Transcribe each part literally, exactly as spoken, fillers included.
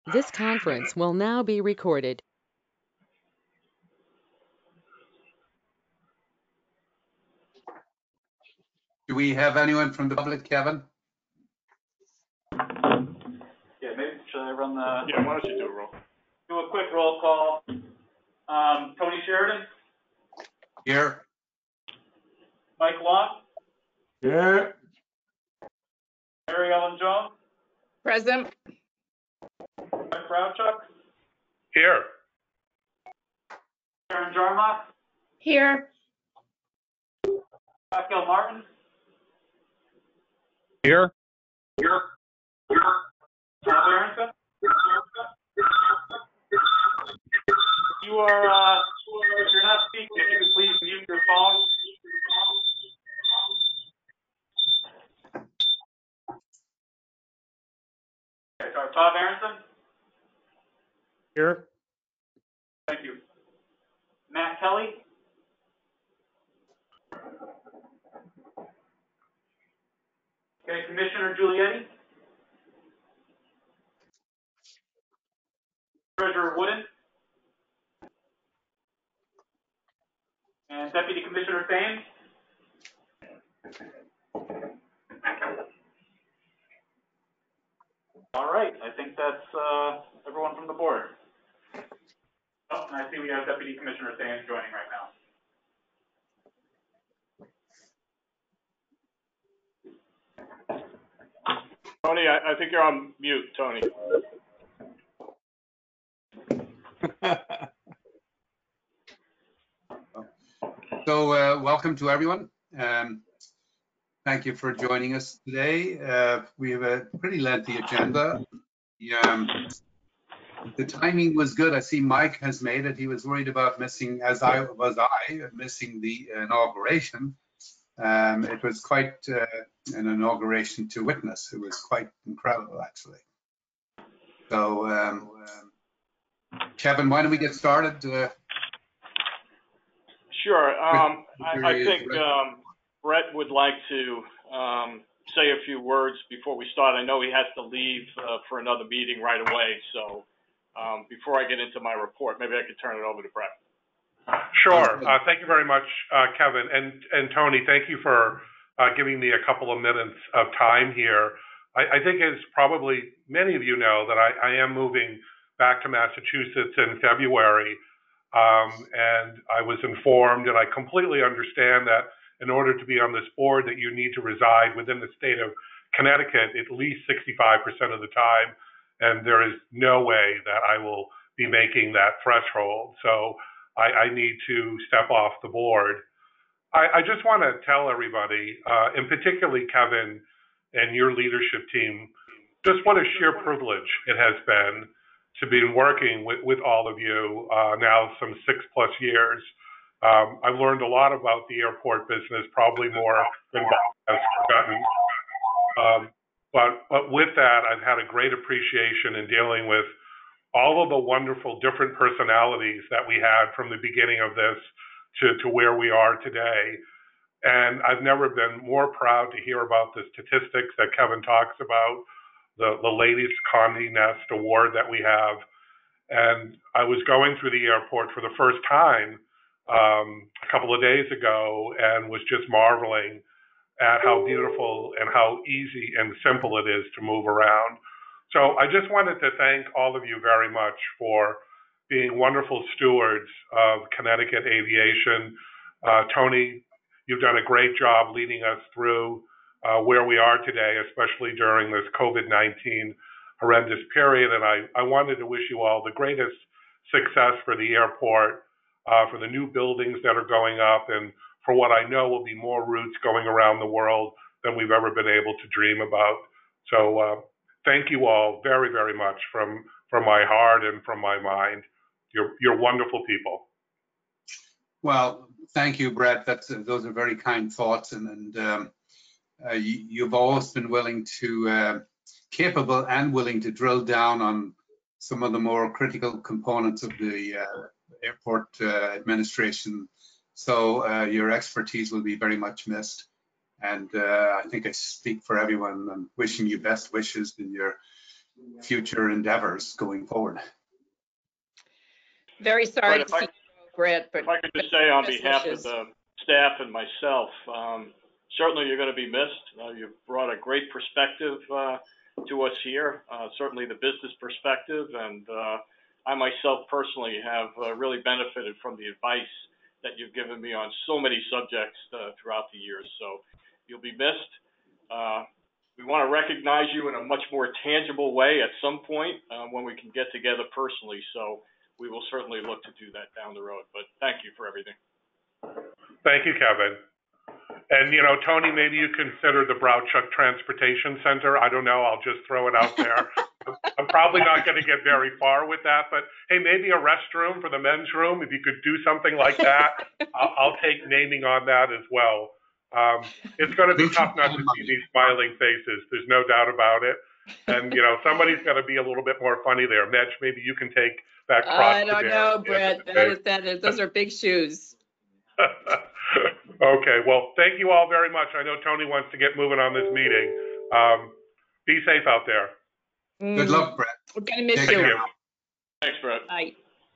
This conference will now be recorded. Do we have anyone from the public, Kevin? Yeah, maybe should I run the? Yeah, why don't you do a roll? Do a quick roll call. Um, Tony Sheridan, Here. Mike Long, Yeah. Mary Ellen Jones, Present. Mike Kravchuk, Here. Karen Jarmock, Here. Pascal Martin, Here. Here. Bob Aronson. You are, uh, if you're not speaking, if you could please mute your phone. Okay, so Bob Aronson, Here. thank you. Matt Kelly. Okay, Commissioner Giulietti. Treasurer Wooden. And Deputy Commissioner Thames. All right, I think that's uh, everyone from the board. Oh, and I see we have Deputy Commissioner Thames joining right now. Tony, I, I think you're on mute, Tony. So uh, welcome to everyone. Um, thank you for joining us today. Uh, we have a pretty lengthy agenda. The, um, the timing was good. I see Mike has made it. He was worried about missing, as I was I, missing the inauguration. Um, it was quite uh, an inauguration to witness. It was quite incredible, actually. So, um, um, Kevin, why don't we get started? Uh, Sure. Um, I, I think um, Brett would like to um, say a few words before we start. I know he has to leave uh, for another meeting right away. So um, before I get into my report, maybe I could turn it over to Brett. Sure. Uh, thank you very much, uh, Kevin. And, and Tony, thank you for uh, giving me a couple of minutes of time here. I, I think as probably many of you know that I, I am moving back to Massachusetts in February. Um, and I was informed, and I completely understand that in order to be on this board that you need to reside within the state of Connecticut at least sixty-five percent of the time. And there is no way that I will be making that threshold. So I, I need to step off the board. I, I just want to tell everybody, uh, and particularly Kevin and your leadership team, just what a sheer privilege it has been to be working with, with all of you uh, now some six plus years. Um, I've learned a lot about the airport business, probably more than Bob has forgotten. Um, but, but with that, I've had a great appreciation in dealing with all of the wonderful different personalities that we had from the beginning of this to, to where we are today. And I've never been more proud to hear about the statistics that Kevin talks about, the, the latest Condé Nast award that we have. And I was going through the airport for the first time um, a couple of days ago and was just marveling at how beautiful and how easy and simple it is to move around. So I just wanted to thank all of you very much for being wonderful stewards of Connecticut aviation. Uh, Tony, you've done a great job leading us through uh, where we are today, especially during this COVID nineteen horrendous period. And I, I wanted to wish you all the greatest success for the airport, uh, for the new buildings that are going up, and for what I know will be more routes going around the world than we've ever been able to dream about. So uh, thank you all very, very much from, from my heart and from my mind. You're, you're wonderful people. Well, thank you, Brett. That's uh, those are very kind thoughts, and, and um, uh, you, you've always been willing to, uh, capable and willing to drill down on some of the more critical components of the uh, airport uh, administration. So uh, your expertise will be very much missed. And uh, I think I speak for everyone. I'm wishing you best wishes in your future endeavors going forward. Very sorry Right, to if I- see you go, Brett, but If I could just say on best behalf wishes. of the staff and myself, um, certainly you're going to be missed. Uh, you've brought a great perspective uh, to us here, uh, certainly the business perspective, and uh, I myself personally have uh, really benefited from the advice that you've given me on so many subjects uh, throughout the years. So you'll be missed. Uh, we want to recognize you in a much more tangible way at some point uh, when we can get together personally. So we will certainly look to do that down the road. But thank you for everything. Thank you, Kevin. And, you know, Tony, maybe you consider the Browchuck Transportation Center. I don't know. I'll just throw it out there. I'm probably not going to get very far with that, but hey, maybe a restroom for the men's room. If you could do something like that, I'll, I'll take naming on that as well. Um, it's going to be tough not to see these smiling faces. There's no doubt about it. And, you know, somebody's got to be a little bit more funny there. Mitch, maybe you can take that cross I to don't bear know, at the end of Brett. the That day. is, that is, those are big shoes. Okay, well, thank you all very much. I know Tony wants to get moving on this meeting. Um, be safe out there. Good Mm, luck, Brett. We're gonna miss Take Thank you. you. Thanks, Brett. Bye.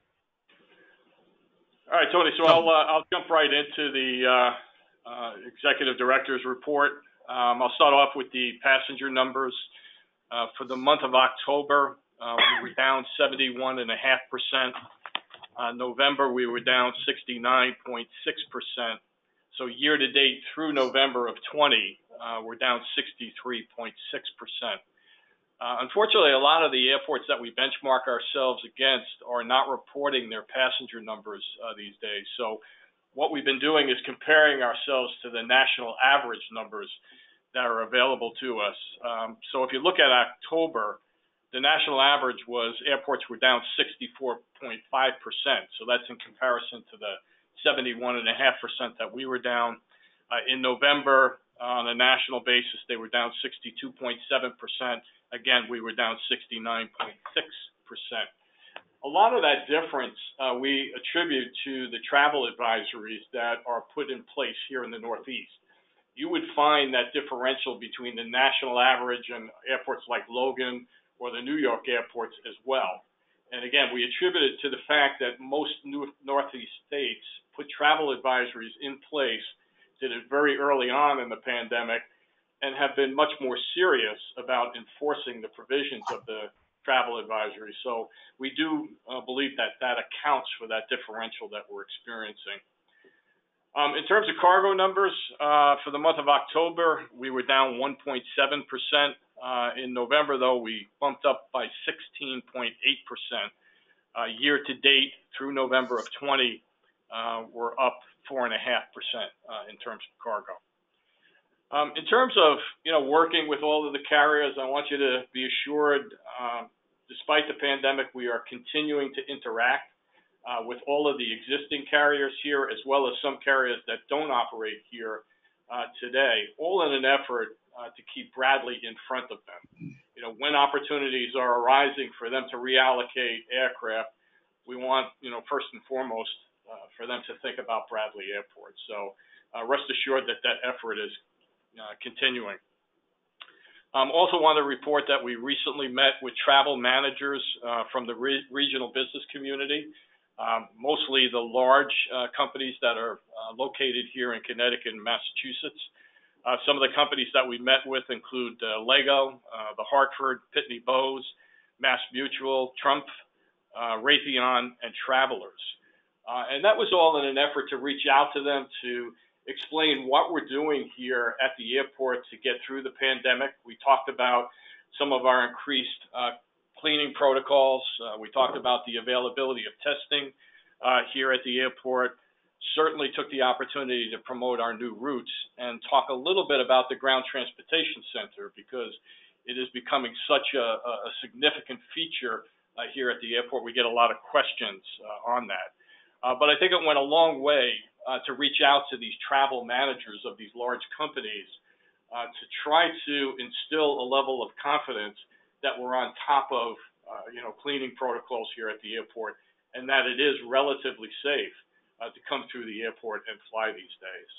All right, Tony, so I'll, uh, I'll jump right into the uh, uh, Executive Director's report. Um, I'll start off with the passenger numbers. Uh, for the month of October, uh, we were down seventy-one point five percent. Uh, November, we were down sixty-nine point six percent. So year to date through November of twenty, uh, we're down sixty-three point six percent. Uh, unfortunately, a lot of the airports that we benchmark ourselves against are not reporting their passenger numbers uh, these days. So what we've been doing is comparing ourselves to the national average numbers that are available to us. Um, so if you look at October, the national average was airports were down sixty-four point five percent. So that's in comparison to the seventy-one point five percent that we were down. Uh, in November, on a national basis, they were down sixty-two point seven percent. Again, we were down sixty-nine point six percent. A lot of that difference uh, we attribute to the travel advisories that are put in place here in the Northeast. You would find that differential between the national average and airports like Logan or the New York airports as well. And again, we attribute it to the fact that most new Northeast states put travel advisories in place, did it very early on in the pandemic, and have been much more serious about enforcing the provisions of the travel advisory. So we do uh, believe that that accounts for that differential that we're experiencing. Um, in terms of cargo numbers, uh, for the month of October, we were down one point seven percent. Uh, in November, though, we bumped up by sixteen point eight percent. Uh, year to date through November of twenty, uh, we're up four point five percent uh, in terms of cargo. Um, in terms of, you know, working with all of the carriers, I want you to be assured, um, despite the pandemic, we are continuing to interact uh, with all of the existing carriers here, as well as some carriers that don't operate here uh, today, all in an effort uh, to keep Bradley in front of them. You know, when opportunities are arising for them to reallocate aircraft, we want, you know, first and foremost, uh, for them to think about Bradley Airport. So uh, rest assured that that effort is Uh, continuing. Um, also want to report that we recently met with travel managers uh, from the re regional business community, um, mostly the large uh, companies that are uh, located here in Connecticut and Massachusetts. Uh, some of the companies that we met with include uh, Lego, uh, the Hartford, Pitney Bowes, Mass Mutual, Trump, uh, Raytheon, and Travelers. Uh, and that was all in an effort to reach out to them to explain what we're doing here at the airport to get through the pandemic. We talked about some of our increased uh, cleaning protocols. Uh, we talked about the availability of testing uh, here at the airport. Certainly took the opportunity to promote our new routes and talk a little bit about the Ground Transportation Center, because it is becoming such a, a significant feature uh, here at the airport. We get a lot of questions uh, on that. Uh, but I think it went a long way uh, to reach out to these travel managers of these large companies uh, to try to instill a level of confidence that we're on top of, uh, you know, cleaning protocols here at the airport, and that it is relatively safe uh, to come through the airport and fly these days.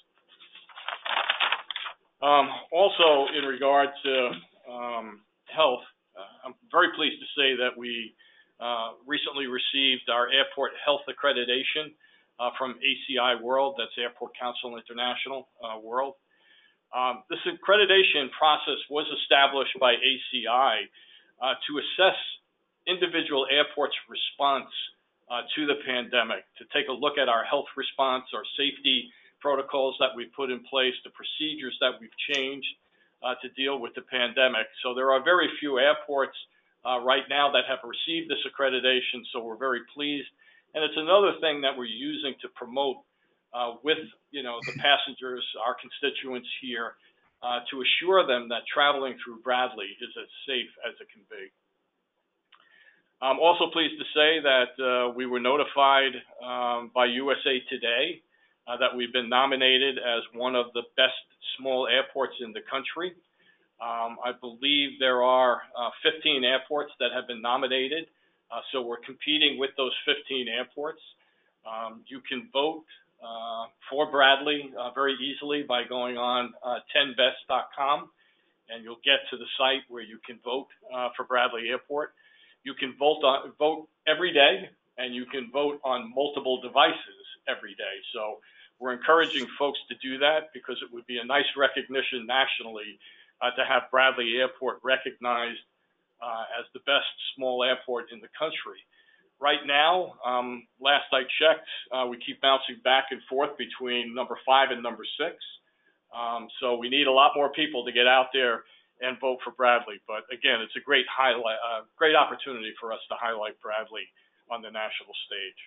Um, also, in regard to um, health, uh, I'm very pleased to say that we uh, recently received our airport health accreditation uh, from A C I World, that's Airport Council International uh, World. Um, this accreditation process was established by A C I uh, to assess individual airports' response uh, to the pandemic, to take a look at our health response, our safety protocols that we've put in place, the procedures that we've changed uh, to deal with the pandemic. So there are very few airports uh, right now that have received this accreditation, so we're very pleased. And it's another thing that we're using to promote uh, with, you know, the passengers, our constituents here, uh, to assure them that traveling through Bradley is as safe as it can be. I'm also pleased to say that uh, we were notified um, by U S A Today uh, that we've been nominated as one of the best small airports in the country. Um, I believe there are uh, fifteen airports that have been nominated, uh, so we're competing with those fifteen airports. Um, you can vote uh, for Bradley uh, very easily by going on uh, ten best dot com, and you'll get to the site where you can vote uh, for Bradley Airport. You can vote on, vote every day, and you can vote on multiple devices every day. So we're encouraging folks to do that because it would be a nice recognition nationally uh, to have Bradley Airport recognized uh, as the best small airport in the country. Right now, um, last I checked, uh, we keep bouncing back and forth between number five and number six. Um, so we need a lot more people to get out there and vote for Bradley. But again, it's a great highlight, uh, great opportunity for us to highlight Bradley on the national stage.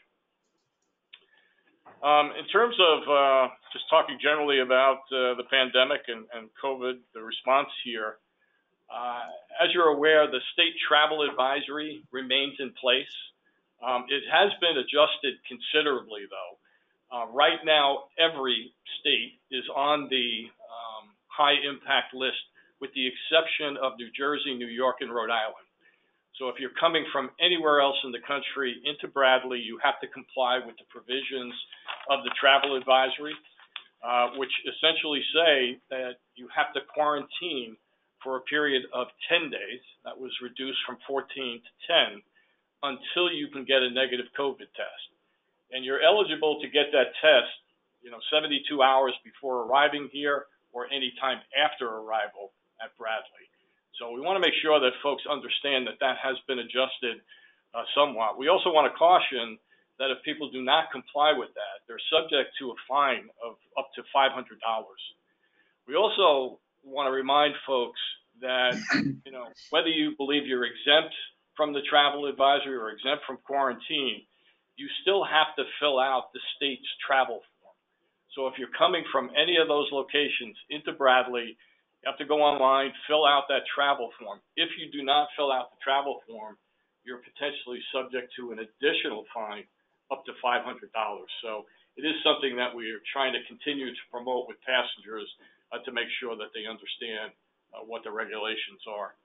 Um, in terms of uh, just talking generally about uh, the pandemic and, and COVID, the response here, uh, as you're aware, the state travel advisory remains in place. Um, it has been adjusted considerably, though. Uh, right now, every state is on the um, high impact list, with the exception of New Jersey, New York, and Rhode Island. So if you're coming from anywhere else in the country into Bradley, you have to comply with the provisions of the travel advisory, uh, which essentially say that you have to quarantine for a period of ten days. That was reduced from fourteen to ten until you can get a negative COVID test. And you're eligible to get that test, you know, seventy-two hours before arriving here or any time after arrival at Bradley. So we want to make sure that folks understand that that has been adjusted uh, somewhat. We also want to caution that if people do not comply with that, they're subject to a fine of up to five hundred dollars. We also want to remind folks that, you know, whether you believe you're exempt from the travel advisory or exempt from quarantine, you still have to fill out the state's travel form. So if you're coming from any of those locations into Bradley, you have to go online, fill out that travel form. If you do not fill out the travel form, you're potentially subject to an additional fine up to five hundred dollars. So it is something that we are trying to continue to promote with passengers uh, to make sure that they understand uh, what the regulations are.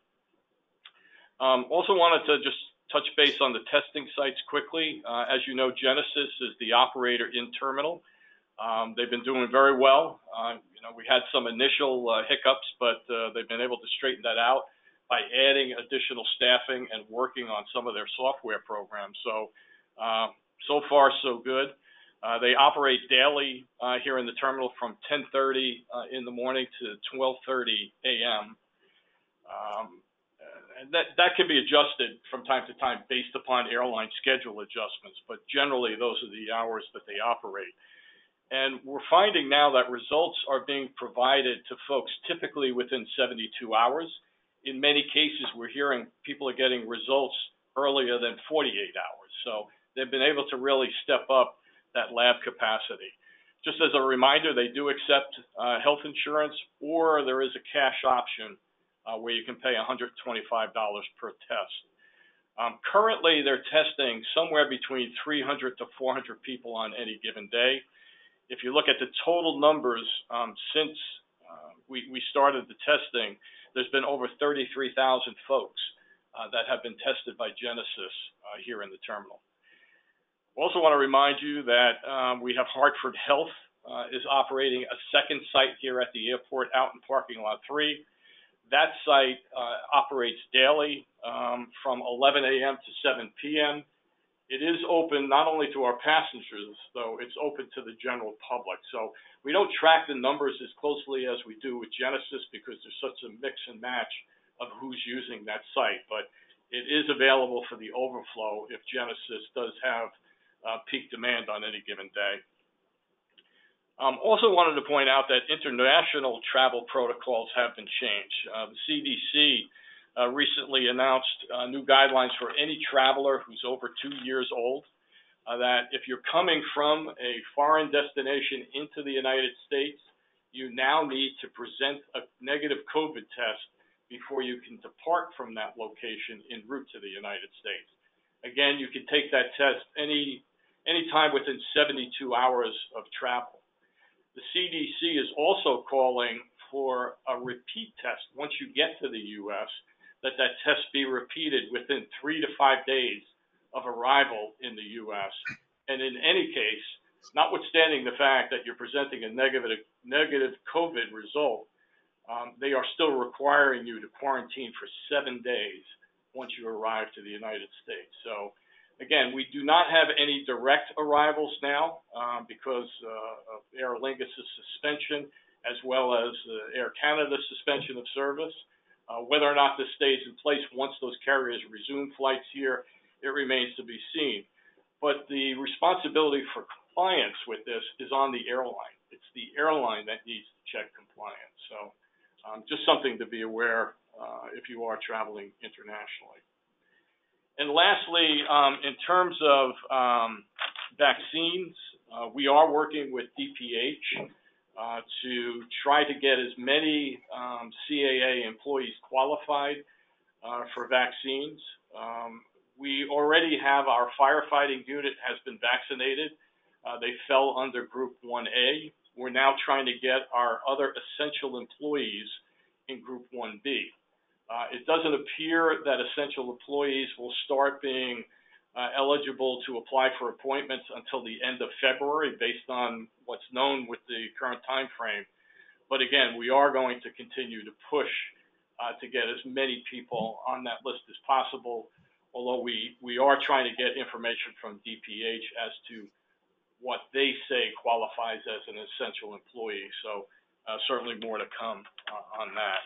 Um, also wanted to just touch base on the testing sites quickly. Uh, as you know, Genesis is the operator in terminal. Um, they've been doing very well. Uh, you know, we had some initial uh, hiccups, but uh, they've been able to straighten that out by adding additional staffing and working on some of their software programs. So, uh, so far so good. Uh, they operate daily uh, here in the terminal from ten thirty uh, in the morning to twelve thirty a m Um, and that, that can be adjusted from time to time based upon airline schedule adjustments, but generally those are the hours that they operate. And we're finding now that results are being provided to folks typically within seventy-two hours. In many cases, we're hearing people are getting results earlier than forty-eight hours. So they've been able to really step up that lab capacity. Just as a reminder, they do accept uh, health insurance, or there is a cash option uh, where you can pay one hundred twenty-five dollars per test. Um, currently, they're testing somewhere between three hundred to four hundred people on any given day. If you look at the total numbers um, since uh, we, we started the testing, there's been over thirty-three thousand folks uh, that have been tested by Genesis uh, here in the terminal. We also want to remind you that um, we have Hartford Health uh, is operating a second site here at the airport out in parking lot three. that site uh, operates daily um, from eleven a m to seven p m It is open not only to our passengers, though, it's open to the general public. So we don't track the numbers as closely as we do with Genesis because there's such a mix and match of who's using that site. But it is available for the overflow if Genesis does have uh, peak demand on any given day. Um, also wanted to point out that international travel protocols have been changed. Uh, the C D C Uh, recently announced uh, new guidelines for any traveler who's over two years old, uh, that if you're coming from a foreign destination into the United States, you now need to present a negative COVID test before you can depart from that location en route to the United States. Again, you can take that test any any time within seventy-two hours of travel. The C D C is also calling for a repeat test once you get to the U S, that that test be repeated within three to five days of arrival in the U S. And in any case, notwithstanding the fact that you're presenting a negative, negative COVID result, um, they are still requiring you to quarantine for seven days once you arrive to the United States. So again, we do not have any direct arrivals now um, because uh, of Aer Lingus' suspension, as well as uh, Air Canada's suspension of service. Uh, whether or not this stays in place once those carriers resume flights here, it remains to be seen. But the responsibility for compliance with this is on the airline. It's the airline that needs to check compliance. So um, just something to be aware uh, if you are traveling internationally. And lastly, um, in terms of um, vaccines, uh, we are working with D P H Uh, to try to get as many um, C A A employees qualified uh, for vaccines. Um, we already have our firefighting unit has been vaccinated. Uh, they fell under Group one A. We're now trying to get our other essential employees in Group one B. Uh, it doesn't appear that essential employees will start being Uh, eligible to apply for appointments until the end of February based on what's known with the current time frame. But again, we are going to continue to push uh, to get as many people on that list as possible, although we, we are trying to get information from D P H as to what they say qualifies as an essential employee. So uh, certainly more to come uh, on that.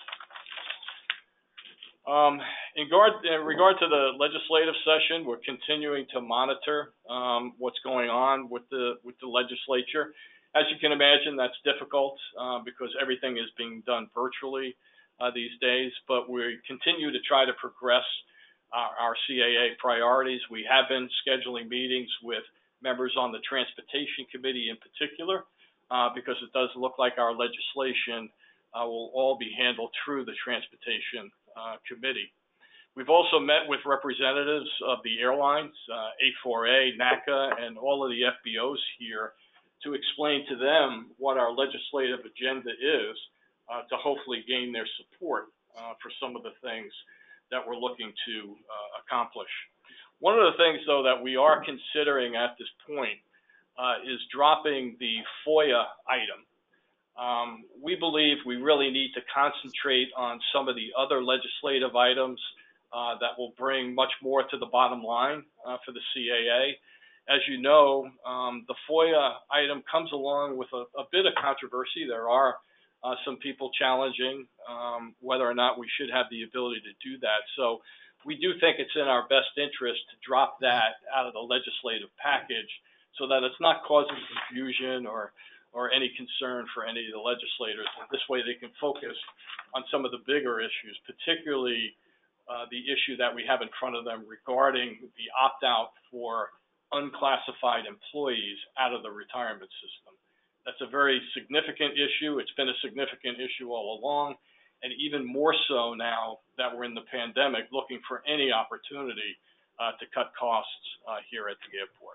Um, in, regard, in regard to the legislative session, we're continuing to monitor um, what's going on with the with the legislature. As you can imagine, that's difficult uh, because everything is being done virtually uh, these days. But we continue to try to progress our, our C A A priorities. We have been scheduling meetings with members on the Transportation Committee in particular, uh, because it does look like our legislation uh, will all be handled through the Transportation Uh, committee. We've also met with representatives of the airlines, uh, A four A, NACA, and all of the F B Os here to explain to them what our legislative agenda is uh, to hopefully gain their support uh, for some of the things that we're looking to uh, accomplish. One of the things, though, that we are considering at this point uh, is dropping the FOIA item. Um, we believe we really need to concentrate on some of the other legislative items uh, that will bring much more to the bottom line uh, for the C A A. As you know, um, the FOIA item comes along with a, a bit of controversy. There are uh, some people challenging um, whether or not we should have the ability to do that. So we do think it's in our best interest to drop that out of the legislative package so that it's not causing confusion or or any concern for any of the legislators. And this way they can focus on some of the bigger issues, particularly uh, the issue that we have in front of them regarding the opt-out for unclassified employees out of the retirement system. That's a very significant issue. It's been a significant issue all along, and even more so now that we're in the pandemic, looking for any opportunity uh, to cut costs uh, here at the airport.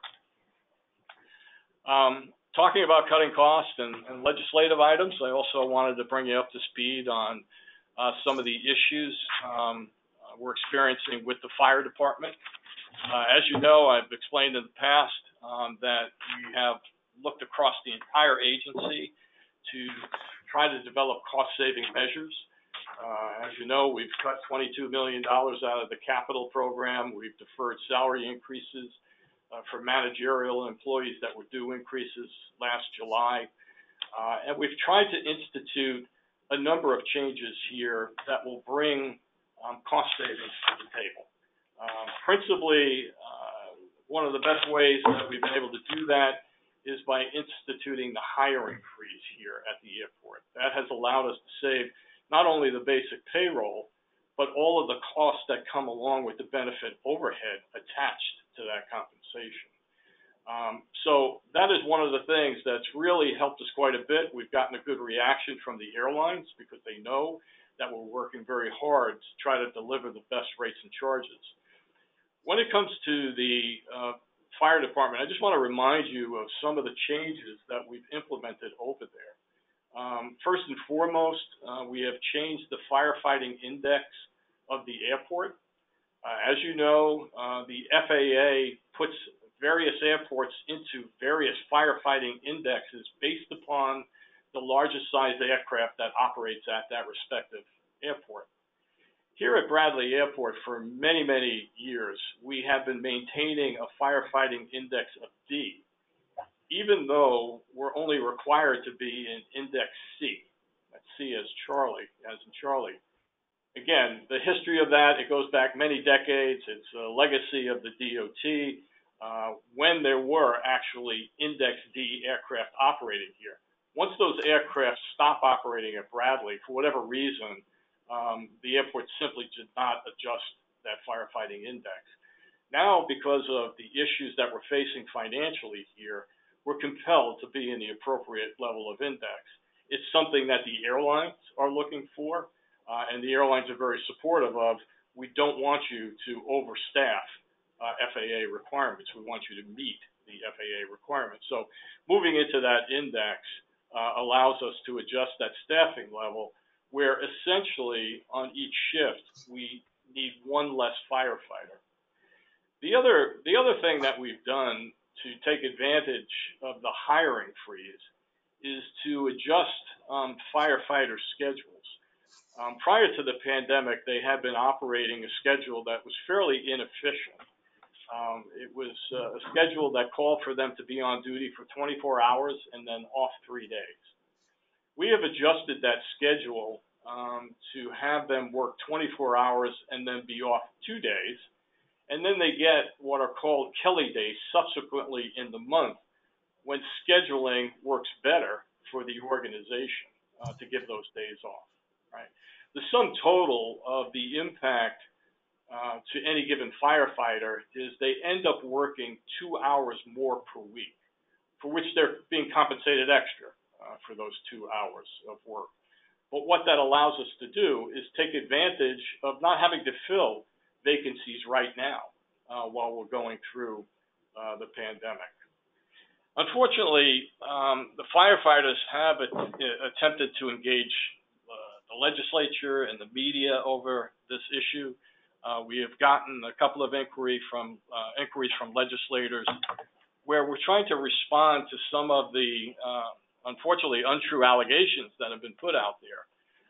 Um, Talking about cutting costs and, and legislative items, I also wanted to bring you up to speed on uh, some of the issues um, uh, we're experiencing with the fire department. Uh, as you know, I've explained in the past um, that we have looked across the entire agency to try to develop cost-saving measures. Uh, as you know, we've cut twenty-two million dollars out of the capital program. We've deferred salary increases uh, for managerial employees that were due increases last July. Uh, and we've tried to institute a number of changes here that will bring um, cost savings to the table. Uh, principally, uh, one of the best ways that we've been able to do that is by instituting the hiring freeze here at the airport. That has allowed us to save not only the basic payroll, but all of the costs that come along with the benefit overhead attached to that compensation. Um, so that is one of the things that's really helped us quite a bit. We've gotten a good reaction from the airlines because they know that we're working very hard to try to deliver the best rates and charges. When it comes to the uh, fire department, I just want to remind you of some of the changes that we've implemented over there. Um, first and foremost, uh, we have changed the firefighting index of the airport. Uh, as you know, uh, the F A A puts various airports into various firefighting indexes based upon the largest sized aircraft that operates at that respective airport. Here at Bradley Airport, for many, many years, we have been maintaining a firefighting index of D, even though we're only required to be in index C. That's C as Charlie, as in Charlie. Again, the history of that, it goes back many decades. It's a legacy of the D O T. Uh, when there were actually Index D aircraft operating here. Once those aircraft stop operating at Bradley, for whatever reason, um, the airport simply did not adjust that firefighting index. Now, because of the issues that we're facing financially here, we're compelled to be in the appropriate level of index. It's something that the airlines are looking for, uh, and the airlines are very supportive of. We don't want you to overstaff Uh, F A A requirements. We want you to meet the F A A requirements. So moving into that index uh, allows us to adjust that staffing level where essentially on each shift we need one less firefighter. The other, the other thing that we've done to take advantage of the hiring freeze is to adjust um, firefighter schedules. Um, prior to the pandemic, they had been operating a schedule that was fairly inefficient. Um, it was uh, a schedule that called for them to be on duty for twenty-four hours and then off three days. We have adjusted that schedule um, to have them work twenty-four hours and then be off two days. And then they get what are called Kelly days subsequently in the month when scheduling works better for the organization uh, to give those days off, right? The sum total of the impact Uh, to any given firefighter is they end up working two hours more per week, for which they're being compensated extra uh, for those two hours of work. But what that allows us to do is take advantage of not having to fill vacancies right now uh, while we're going through uh, the pandemic. Unfortunately, um, the firefighters have a, a, attempted to engage uh, the legislature and the media over this issue. Uh, we have gotten a couple of inquiry from, uh, inquiries from legislators where we're trying to respond to some of the, uh, unfortunately, untrue allegations that have been put out there.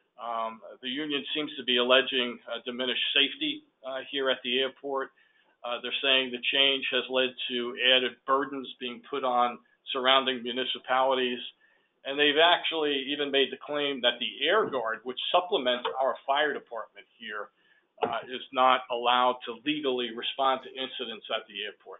Um, the union seems to be alleging uh, diminished safety uh, here at the airport. Uh, they're saying the change has led to added burdens being put on surrounding municipalities. And they've actually even made the claim that the Air Guard, which supplements our fire department here, Uh, is not allowed to legally respond to incidents at the airport.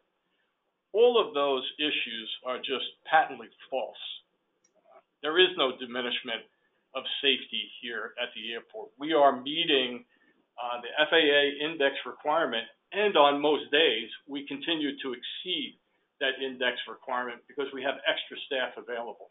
All of those issues are just patently false. Uh, there is no diminishment of safety here at the airport. We are meeting uh, the F A A index requirement, and on most days, we continue to exceed that index requirement because we have extra staff available.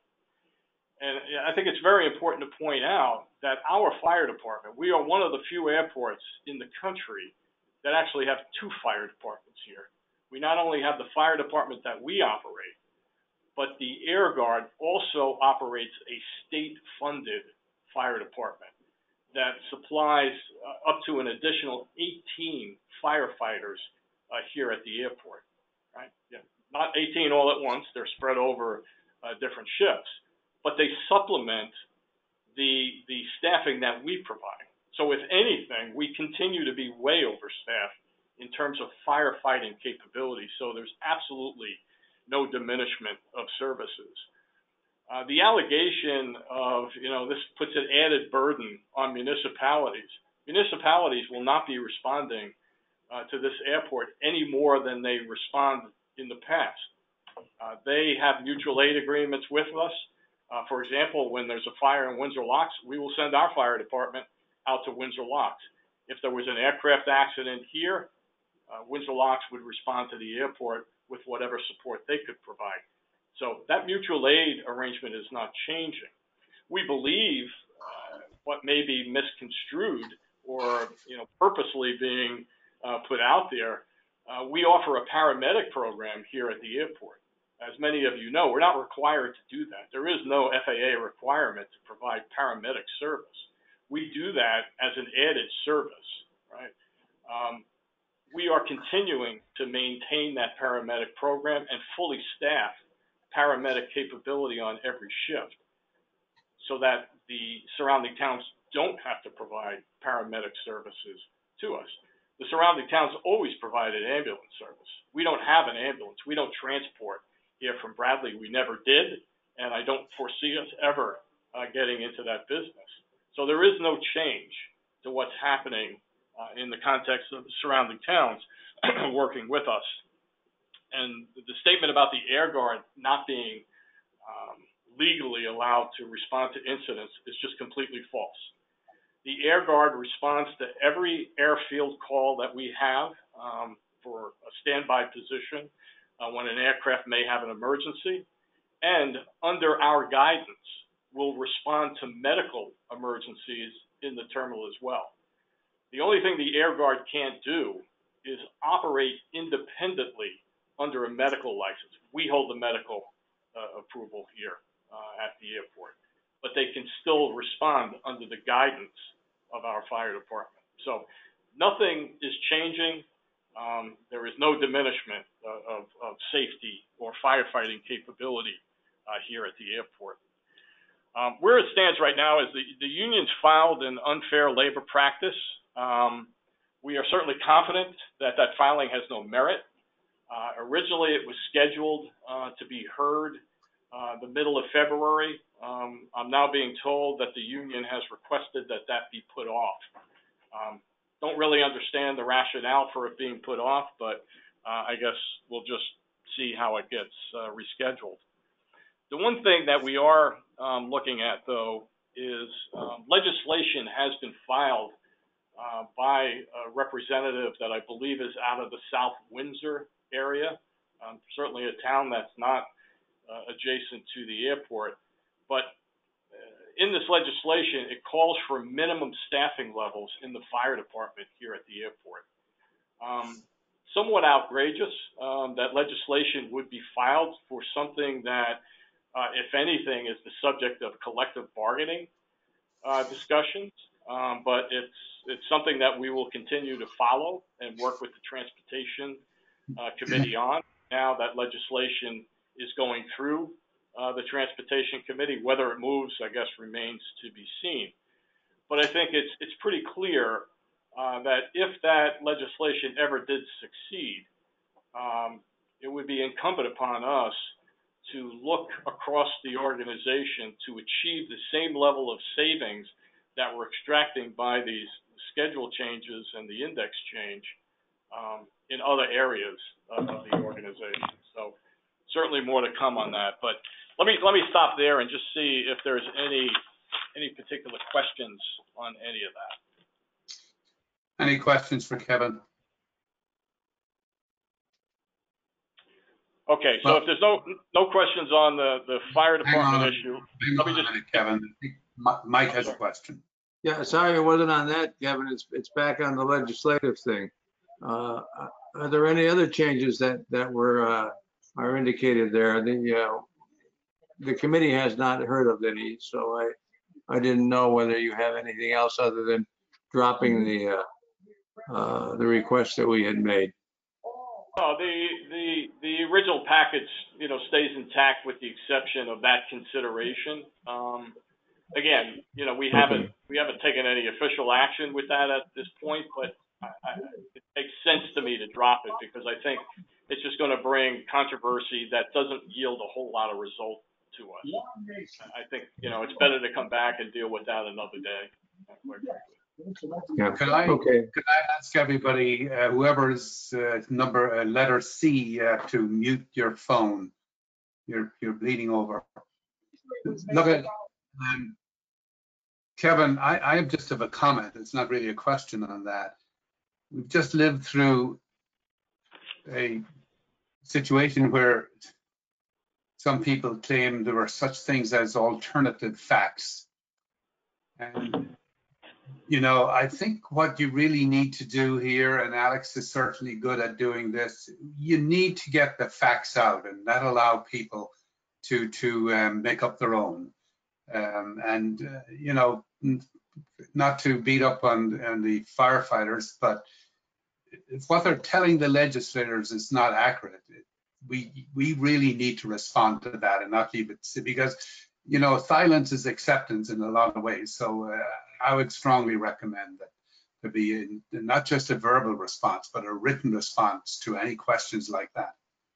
And I think it's very important to point out that our fire department, we are one of the few airports in the country that actually have two fire departments here. We not only have the fire department that we operate, but the Air Guard also operates a state-funded fire department that supplies uh, up to an additional eighteen firefighters uh, here at the airport, right? Yeah. Not eighteen all at once, they're spread over uh, different shifts. But they supplement the the staffing that we provide. So if anything, we continue to be way overstaffed in terms of firefighting capability. So there's absolutely no diminishment of services. Uh, the allegation of, you know, this puts an added burden on municipalities. Municipalities will not be responding uh, to this airport any more than they respond in the past. Uh, they have mutual aid agreements with us. Uh, for example, when there's a fire in Windsor Locks, we will send our fire department out to Windsor Locks. If there was an aircraft accident here, uh, Windsor Locks would respond to the airport with whatever support they could provide. So that mutual aid arrangement is not changing. We believe uh, what may be misconstrued or, you know, purposely being uh, put out there, uh, we offer a paramedic program here at the airport. As many of you know, we're not required to do that. There is no F A A requirement to provide paramedic service. We do that as an added service, right? Um, we are continuing to maintain that paramedic program and fully staff paramedic capability on every shift so that the surrounding towns don't have to provide paramedic services to us. The surrounding towns always provided ambulance service. We don't have an ambulance. We don't transport here from Bradley. We never did, and I don't foresee us ever uh, getting into that business. So there is no change to what's happening uh, in the context of the surrounding towns working with us. And the statement about the Air Guard not being um, legally allowed to respond to incidents is just completely false. The Air Guard responds to every airfield call that we have um, for a standby position uh, when an aircraft may have an emergency, and under our guidance, will respond to medical emergencies in the terminal as well. The only thing the Air Guard can't do is operate independently under a medical license. We hold the medical uh, approval here uh, at the airport, but they can still respond under the guidance of our fire department. So nothing is changing. Um, there is no diminishment of, of, of safety or firefighting capability uh, here at the airport. Um, where it stands right now is the, the union's filed an unfair labor practice. Um, we are certainly confident that that filing has no merit. Uh, originally, it was scheduled uh, to be heard uh, the middle of February. Um, I'm now being told that the union has requested that that be put off. Um, don't really understand the rationale for it being put off, but uh, I guess we'll just see how it gets uh, rescheduled. The one thing that we are um, looking at, though, is um, legislation has been filed uh, by a representative that I believe is out of the South Windsor area, um, certainly a town that's not uh, adjacent to the airport. But uh, in this legislation, it calls for minimum staffing levels in the fire department here at the airport. Um, somewhat outrageous um, that legislation would be filed for something that, uh, if anything, is the subject of collective bargaining uh, discussions. Um, but it's it's something that we will continue to follow and work with the Transportation uh, Committee on. Now that legislation is going through uh, the Transportation Committee. Whether it moves, I guess, remains to be seen. But I think it's it's pretty clear uh, that if that legislation ever did succeed, um, it would be incumbent upon us to look across the organization to achieve the same level of savings that we're extracting by these schedule changes and the index change um, in other areas of, of the organization. So certainly more to come on that. But let me let me stop there and just see if there's any any particular questions on any of that. Any questions for Kevin? Okay, so Well, if there's no no questions on the, the fire Hang on, department issue, hang let on me a just, minute, Kevin. I think Mi- Mike has a question. Yeah, sorry it wasn't on that, Kevin. It's, it's back on the legislative thing. Uh, Are there any other changes that, that were, uh, are indicated there? The, uh, the committee has not heard of any, so I, I didn't know whether you have anything else other than dropping the, uh, uh, the request that we had made. oh, the, the, the original package, you know, stays intact with the exception of that consideration. Um, again, you know, we haven't we haven't taken any official action with that at this point, but I, I, it makes sense to me to drop it because I think it's just going to bring controversy that doesn't yield a whole lot of result to us. I think, you know, it's better to come back and deal with that another day. Yeah. Could I, Okay. could I ask everybody, uh, whoever's uh, number, uh, letter C, uh, to mute your phone? You're, you're bleeding over. Look at, um, Kevin, I, I just have a comment. It's not really a question on that. We've just lived through a situation where some people claim there were such things as alternative facts. And, you know, I think what you really need to do here, and Alex is certainly good at doing this, you need to get the facts out, and that allow people to, to um, make up their own. Um, and, uh, you know, not to beat up on, on the firefighters, but if what they're telling the legislators is not accurate, we we really need to respond to that and not leave it, because, you know, silence is acceptance in a lot of ways. So uh, I would strongly recommend that there be a, not just a verbal response, but a written response to any questions like that.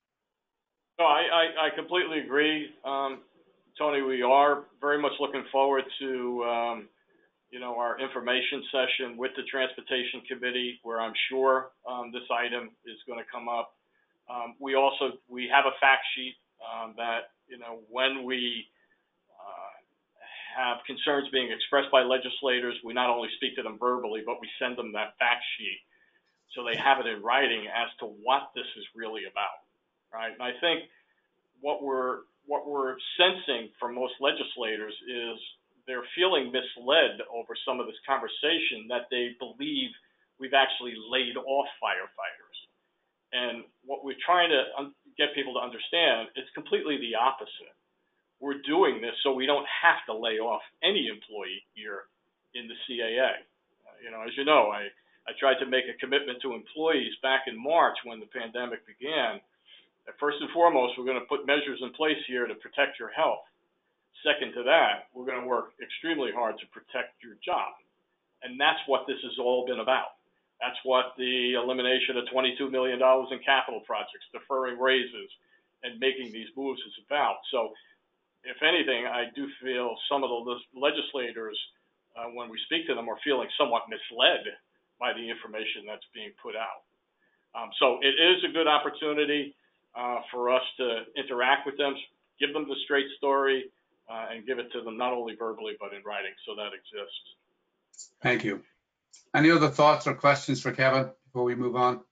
No, I, I, I completely agree, um, Tony. We are very much looking forward to um, you know, our information session with the Transportation Committee, where I'm sure um, this item is going to come up. Um, we also, we have a fact sheet um, that, you know, when we uh, have concerns being expressed by legislators, we not only speak to them verbally, but we send them that fact sheet so they have it in writing as to what this is really about, right? And I think what we're, what we're sensing from most legislators is they're feeling misled over some of this conversation, that they believe we've actually laid off firefighters. And what we're trying to get people to understand, it's completely the opposite. We're doing this so we don't have to lay off any employee here in the C A A. Uh, you know, as you know, I, I tried to make a commitment to employees back in March when the pandemic began. That first and foremost, we're going to put measures in place here to protect your health. Second to that, we're going to work extremely hard to protect your job. And that's what this has all been about. That's what the elimination of twenty-two million dollars in capital projects, deferring raises, and making these moves is about. So, if anything, I do feel some of the legislators, uh, when we speak to them, are feeling somewhat misled by the information that's being put out. Um, so, it is a good opportunity uh, for us to interact with them, give them the straight story, Uh, and give it to them not only verbally but in writing, so that exists. Thank you. Any other thoughts or questions for Kevin before we move on?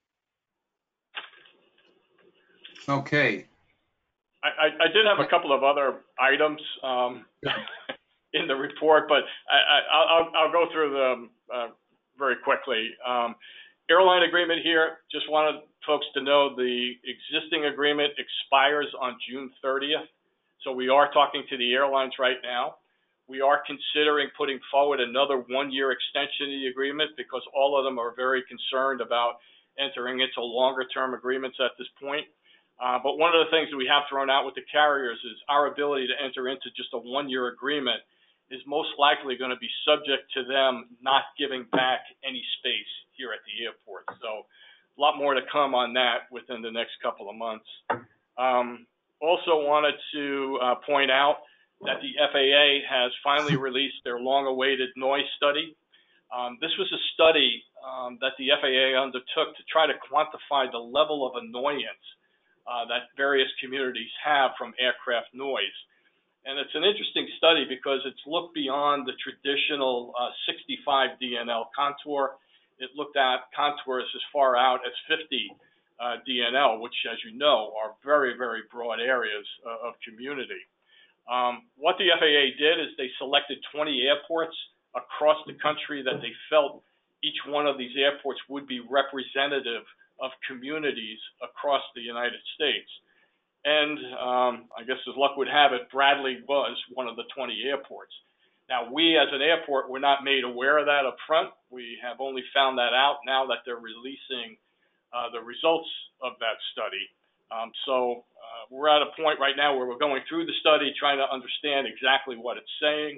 Okay. I, I, I did have a couple of other items um, in the report, but I, I, I'll, I'll go through them uh, very quickly. Um, airline agreement here, just wanted folks to know the existing agreement expires on June thirtieth. So we are talking to the airlines right now. We are considering putting forward another one-year extension of the agreement because all of them are very concerned about entering into longer-term agreements at this point. Uh, but one of the things that we have thrown out with the carriers is our ability to enter into just a one-year agreement is most likely going to be subject to them not giving back any space here at the airport. So a lot more to come on that within the next couple of months. Um, Also wanted to uh, point out that the F A A has finally released their long-awaited noise study. Um, this was a study um, that the F A A undertook to try to quantify the level of annoyance uh, that various communities have from aircraft noise. And it's an interesting study because it's looked beyond the traditional uh, sixty-five D N L contour. It looked at contours as far out as fifty Uh, D N L, which, as you know, are very, very broad areas uh, of community. Um, what the F A A did is they selected twenty airports across the country that they felt each one of these airports would be representative of communities across the United States. And um, I guess as luck would have it, Bradley was one of the twenty airports. Now, we as an airport were not made aware of that up front. We have only found that out now that they're releasing Uh, the results of that study. Um, so uh, we're at a point right now where we're going through the study, trying to understand exactly what it's saying.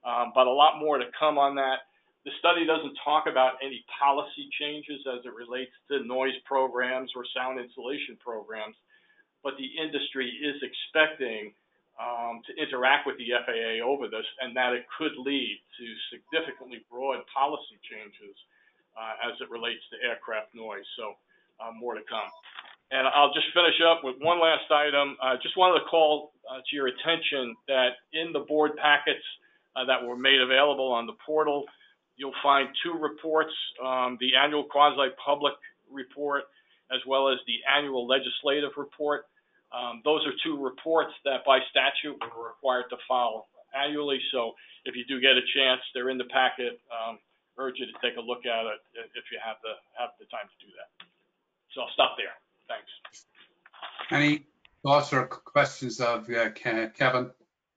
um, but a lot more to come on that. The study doesn't talk about any policy changes as it relates to noise programs or sound insulation programs, but the industry is expecting um, to interact with the F A A over this, and that it could lead to significantly broad policy changes uh, as it relates to aircraft noise. So uh, more to come. And I'll just finish up with one last item. I uh, just wanted to call uh, to your attention that in the board packets uh, that were made available on the portal, you'll find two reports, um, the annual quasi-public report, as well as the annual legislative report. Um, those are two reports that by statute we're required to file annually. So if you do get a chance, they're in the packet. Um, urge you to take a look at it if you have the, have the time to do that. So I'll stop there. Thanks. Any thoughts or questions of uh, Kevin?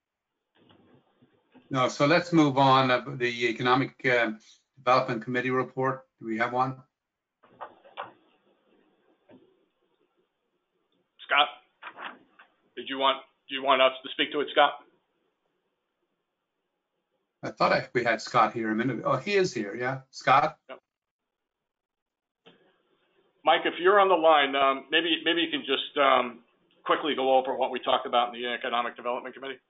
No, so let's move on. Uh, the Economic uh, Development Committee report. Do we have one? Scott, did you want do you want us to speak to it, Scott? I thought I, we had Scott here a minute ago. Oh, he is here. Yeah, Scott. Yep. Mike, if you're on the line, um, maybe maybe you can just um, quickly go over what we talked about in the Economic Development Committee.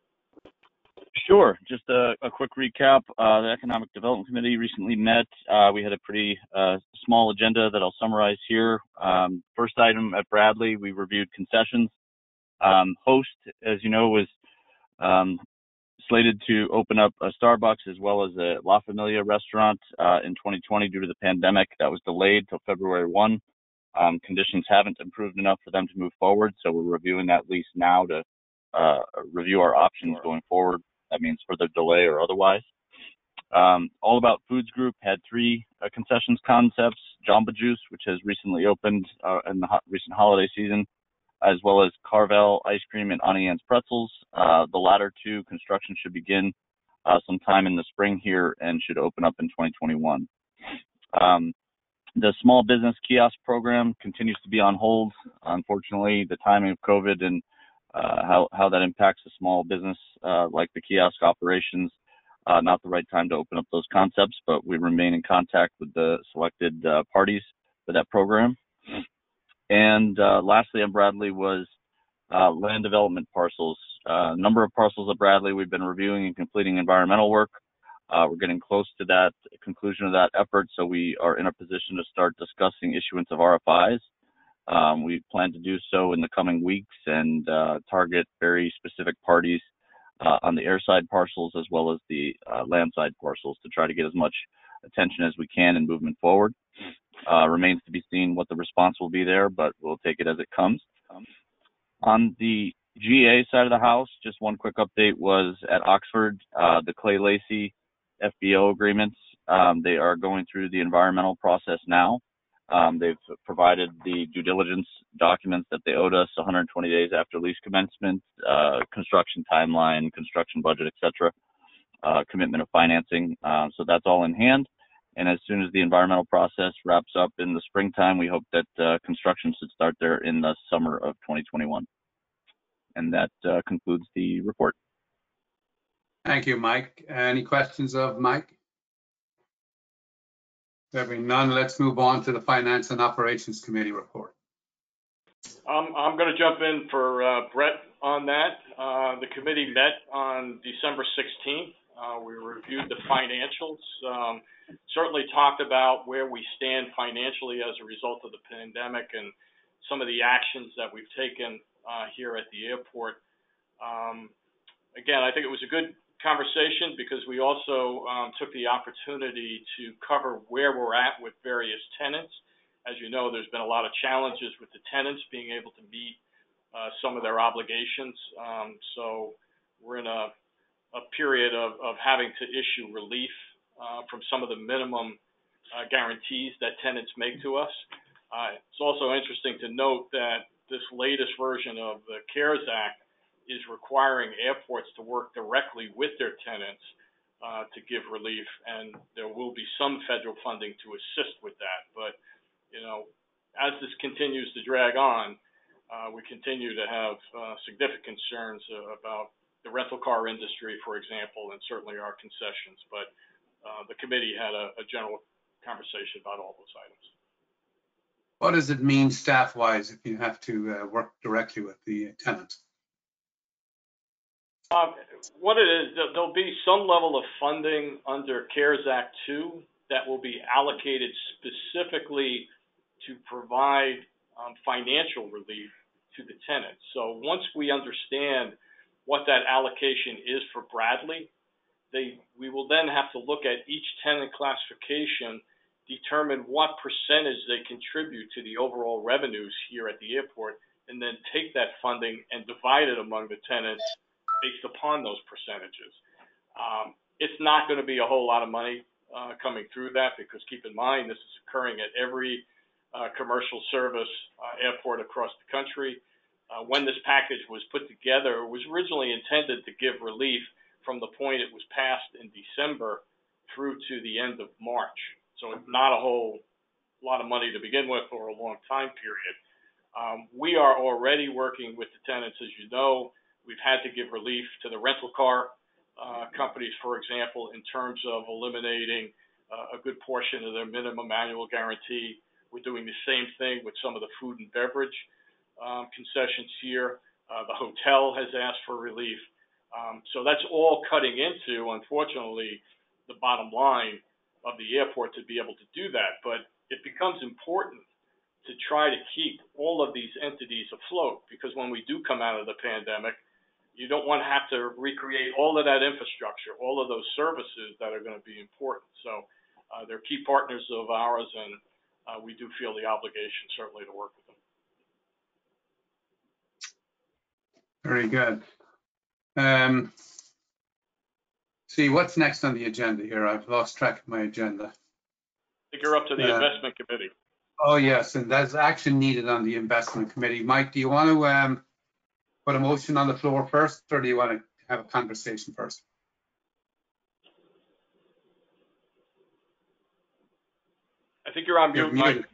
Sure. Just a, a quick recap. Uh, the Economic Development Committee recently met. Uh, we had a pretty uh, small agenda that I'll summarize here. Um, first item at Bradley, we reviewed concessions. Um, Host, as you know, was um, slated to open up a Starbucks as well as a La Familia restaurant uh, in twenty twenty due to the pandemic. That was delayed till February first. Um, conditions haven't improved enough for them to move forward, so we're reviewing that lease now to uh, review our options going forward. That means further delay or otherwise. Um, All About Foods Group had three uh, concessions concepts: Jamba Juice, which has recently opened uh, in the ho recent holiday season, as well as Carvel Ice Cream and Auntie Anne's Pretzels. Uh, the latter two, construction should begin uh, sometime in the spring here and should open up in twenty twenty-one. Um, the small business kiosk program continues to be on hold. Unfortunately, the timing of COVID and uh, how, how that impacts a small business uh, like the kiosk operations, uh, not the right time to open up those concepts, but we remain in contact with the selected uh, parties for that program. And uh, lastly on Bradley was uh, land development parcels. A uh, number of parcels at Bradley we've been reviewing and completing environmental work. Uh, we're getting close to that conclusion of that effort, so we are in a position to start discussing issuance of R F Is. Um, we plan to do so in the coming weeks and uh, target very specific parties uh, on the airside parcels as well as the uh, landside parcels to try to get as much attention as we can in movement forward. Uh, remains to be seen what the response will be there, but we'll take it as it comes. Um, on the G A side of the house, just one quick update was at Oxford, uh, the Clay Lacy F B O agreements. Um, they are going through the environmental process now. Um, they've provided the due diligence documents that they owed us one hundred twenty days after lease commencement, uh, construction timeline, construction budget, et cetera, uh, commitment of financing. Uh, so that's all in hand. And as soon as the environmental process wraps up in the springtime, we hope that uh, construction should start there in the summer of twenty twenty-one. And that uh, concludes the report. Thank you, Mike. Any questions of Mike? There being none, let's move on to the Finance and Operations Committee report. Um, I'm going to jump in for uh, Brett on that. Uh, the committee met on December sixteenth. Uh, we reviewed the financials, um, certainly talked about where we stand financially as a result of the pandemic and some of the actions that we've taken uh, here at the airport. Um, again, I think it was a good conversation because we also um, took the opportunity to cover where we're at with various tenants. As you know, there's been a lot of challenges with the tenants being able to meet uh, some of their obligations. Um, so we're in a a period of, of having to issue relief uh, from some of the minimum uh, guarantees that tenants make to us. Uh, it's also interesting to note that this latest version of the CARES Act is requiring airports to work directly with their tenants uh, to give relief, and there will be some federal funding to assist with that. But, you know, as this continues to drag on, uh, we continue to have uh, significant concerns uh, about the rental car industry, for example, and certainly our concessions. But uh, the committee had a, a general conversation about all those items. What does it mean staff-wise if you have to uh, work directly with the tenant? Um, what it is, there'll be some level of funding under CARES Act two that will be allocated specifically to provide um, financial relief to the tenants. So once we understand what that allocation is for Bradley, they, we will then have to look at each tenant classification, determine what percentage they contribute to the overall revenues here at the airport, and then take that funding and divide it among the tenants based upon those percentages. Um, it's not going to be a whole lot of money uh, coming through that, because keep in mind, this is occurring at every uh, commercial service uh, airport across the country. Uh, when this package was put together, it was originally intended to give relief from the point it was passed in December through to the end of March. So it's not a whole lot of money to begin with for a long time period. Um, we are already working with the tenants, as you know. We've had to give relief to the rental car uh, companies, for example, in terms of eliminating uh, a good portion of their minimum annual guarantee. We're doing the same thing with some of the food and beverage um, concessions here. Uh, the hotel has asked for relief. Um, so that's all cutting into, unfortunately, the bottom line of the airport to be able to do that. But it becomes important to try to keep all of these entities afloat, because when we do come out of the pandemic, you don't want to have to recreate all of that infrastructure, all of those services that are going to be important. So uh, they're key partners of ours, and uh, we do feel the obligation certainly to work with them. Very good. Um, see, what's next on the agenda here? I've lost track of my agenda. I think you're up to the Uh, investment committee. Oh, yes, and there's action needed on the investment committee. Mike, do you want to um, put a motion on the floor first, or do you want to have a conversation first? I think you're on You're mute, Mike. muted.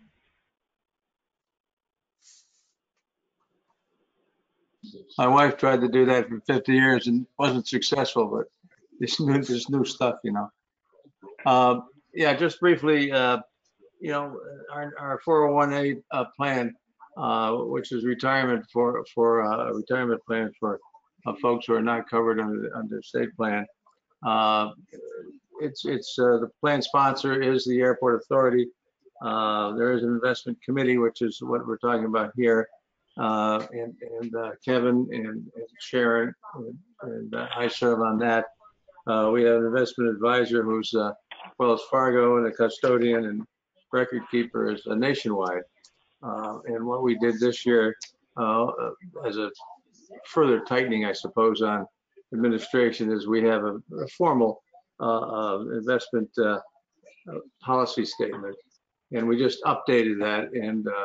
My wife tried to do that for fifty years and wasn't successful, but this new, this new stuff, you know. Um, yeah, just briefly, uh, you know, our, our four oh one A uh, plan, uh, which is retirement for, for uh, a retirement plan for uh, folks who are not covered under, under state plan. Uh, it's, it's, uh, the plan sponsor is the airport authority. Uh, there is an investment committee, which is what we're talking about here. Uh, and, and uh, Kevin and, and Sharon and, and uh, I serve on that. Uh, we have an investment advisor who's uh, Wells Fargo, and a custodian and record keeper is uh, Nationwide. Uh, and what we did this year uh, as a further tightening, I suppose, on administration is we have a, a formal uh, uh, investment uh, policy statement, and we just updated that, and uh,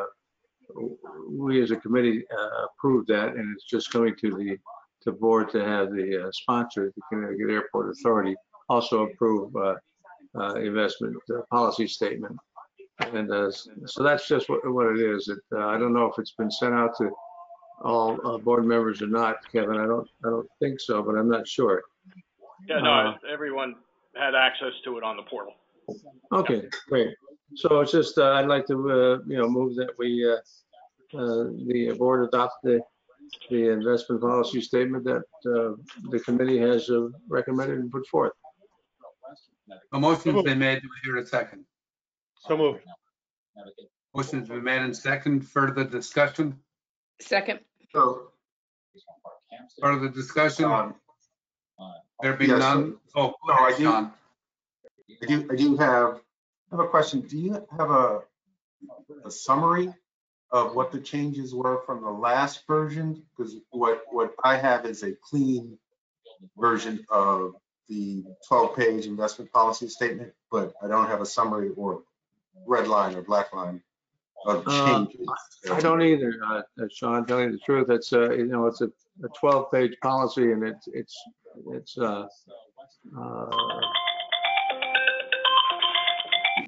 we as a committee uh, approved that, and it's just coming to the to board to have the uh, sponsor, the Connecticut Airport Authority, also approve uh, uh, investment uh, policy statement. And uh, so that's just what, what it is. It, uh, I don't know if it's been sent out to all uh, board members or not, Kevin. I don't I don't think so, but I'm not sure. Yeah, no, Uh, everyone had access to it on the portal. Okay, great. So it's just, uh, I'd like to, uh, you know, move that we, uh, uh, the board adopt the, the investment policy statement that uh, the committee has uh, recommended and put forth. A motion's been made. Do we hear a second? So moved. Motion's been made and second. Further discussion? Second. So, Further discussion? um, There being yes, none? Oh, no, go I ahead, do- Sean. I do, I do have, I have a question. Do you have a, a summary of what the changes were from the last version? Because what, what I have is a clean version of the twelve page investment policy statement, but I don't have a summary or red line or black line of Uh, changes. I don't either, uh, uh, Sean, telling you the truth. It's, uh, you know, it's a a twelve page policy, and it's, it's, it's, uh, uh,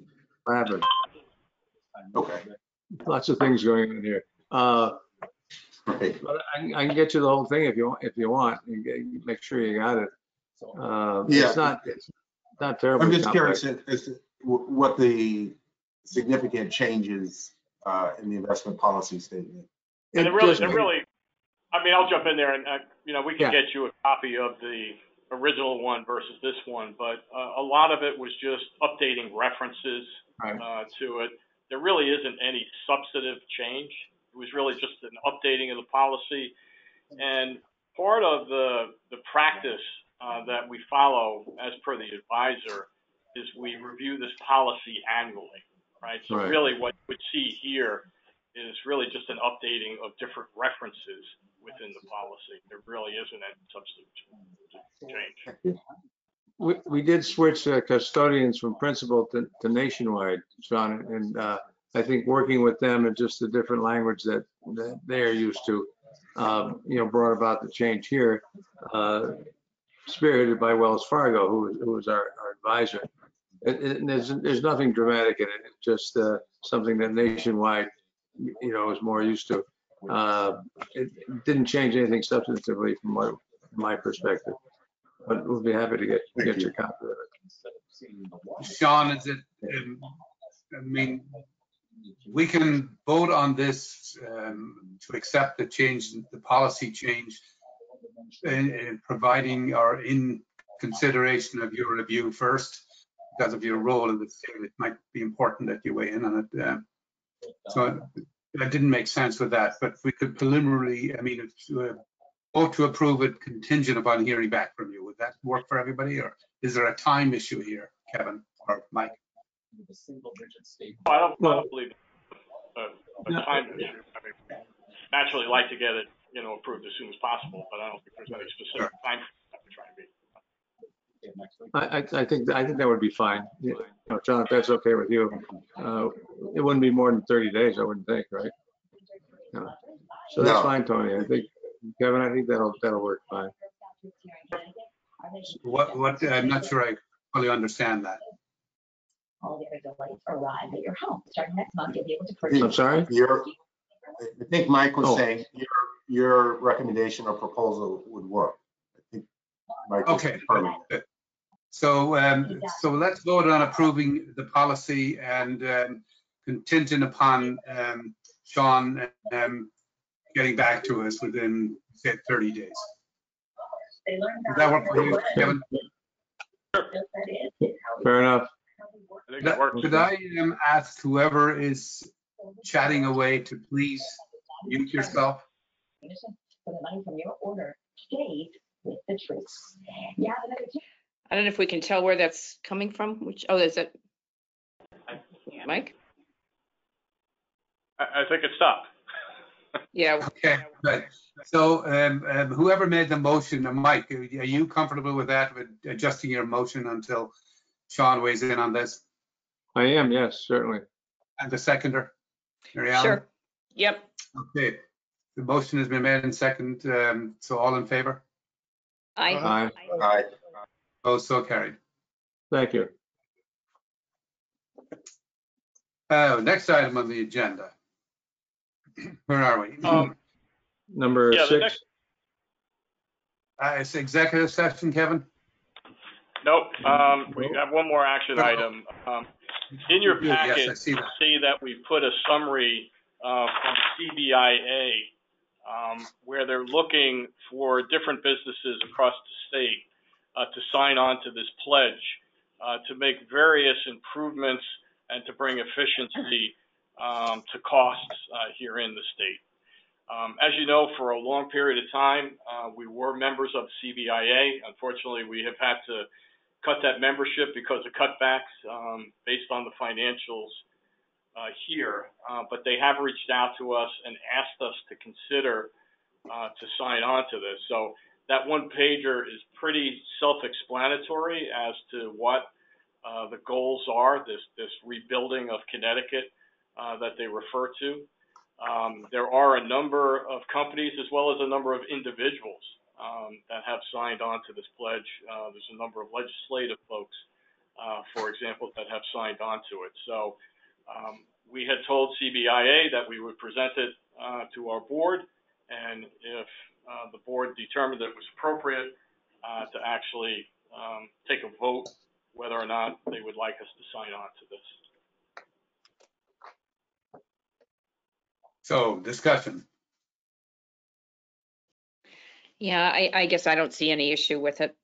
labyrinth. Okay. Lots of things going on here. Uh, Right. But I, can- I can get you the whole thing if you want, if you want. You get- Make sure you got it. Uh, Yeah. It's not, it's not I'm terribly just complex. curious as to wh- what the significant changes uh, in the investment policy statement. And it It really, just it made- really, I mean, I'll jump in there and, uh, you know, we can Yeah. get you a copy of the original one versus this one, but uh, a lot of it was just updating references Right. uh, to it. There really isn't any substantive change. It was really just an updating of the policy. And part of the, the practice uh, that we follow as per the advisor is we review this policy annually, right? So Right. really what you would see here is really just an updating of different references within the policy. There really isn't any substantive change. We, we did switch uh, custodians from principal to, to nationwide, Sean, and uh, I think working with them and just the different language that, that they are used to, um, you know, brought about the change here, uh, spearheaded by Wells Fargo, who, who was our, our advisor. It, it, there's, there's nothing dramatic in it. It's just uh, something that nationwide, you know, is more used to. Uh, it didn't change anything substantively from what, from my perspective. But we'll be happy to get, Thank get you. your copy of it. Sean, is it, um, I mean, we can vote on this um, to accept the change, the policy change, in, in providing or in consideration of your review first, because of your role in the thing. It might be important that you weigh in on it. Um, so that didn't make sense with that, but we could preliminarily, I mean, it's, uh, vote to approve it contingent upon hearing back from you. Would that work for everybody, or is there a time issue here, Kevin or Mike? I don't, I Well- don't believe a, a No. time issue. I mean, naturally like to get it, you know, approved as soon as possible, but I don't think there's any specific time that we're trying to be. I, I, I think, I think that would be fine. You know, John, if that's okay with you. Uh, It wouldn't be more than thirty days, I wouldn't think, right? No. So that's No. fine, Tony. I think, Kevin, I think that'll, that'll work fine. What, what, I'm not sure I fully understand that. All the other delights arrive at your home. Starting next month, you'll be able to purchase. I'm sorry? Your, I think Mike was Oh. saying your, your recommendation or proposal would work. I think Mike was Okay. confirming that. So, um, so let's vote on approving the policy and um, contingent upon um, Sean um, getting back to us within, say, thirty days. They learn Does that work for you, Kevin? Fair enough. I think that works. Could I um, ask whoever is chatting away to please mute yourself? For the money from your order stays with the troops. Yeah, another I don't know if we can tell where that's coming from, which, oh, is it? Mike? I, I think it stopped. Yeah, Okay, good. So um, um, whoever made the motion, uh, Mike, are you comfortable with that, with adjusting your motion until Sean weighs in on this? I am, yes, certainly. And the seconder? Mary Ellen? sure. Yep. Okay, the motion has been made in second, um, so all in favor? I, Aye, Aye. Oh, so carried. thank you. Uh, next item on the agenda. Where are we? Um, Number Yeah, the six, next- Uh, it's executive session, Kevin? Nope. Um, we have one more action item. Um, in your Yes, packet, I see that. see that we put a summary uh, from C B I A um, where they're looking for different businesses across the state uh, to sign on to this pledge uh, to make various improvements and to bring efficiency um, to costs uh, here in the state. Um, as you know, for a long period of time, uh, we were members of C B I A. Unfortunately, we have had to cut that membership because of cutbacks um, based on the financials uh, here. Uh, but they have reached out to us and asked us to consider uh, to sign on to this. So that one pager is pretty self-explanatory as to what uh, the goals are, this, this rebuilding of Connecticut uh, that they refer to. Um, there are a number of companies as well as a number of individuals um, that have signed on to this pledge. Uh, there's a number of legislative folks, uh, for example, that have signed on to it. So um, we had told C B I A that we would present it uh, to our board and if uh, the board determined that it was appropriate uh, to actually um, take a vote whether or not they would like us to sign on to this. So discussion. Yeah, I, I guess I don't see any issue with it.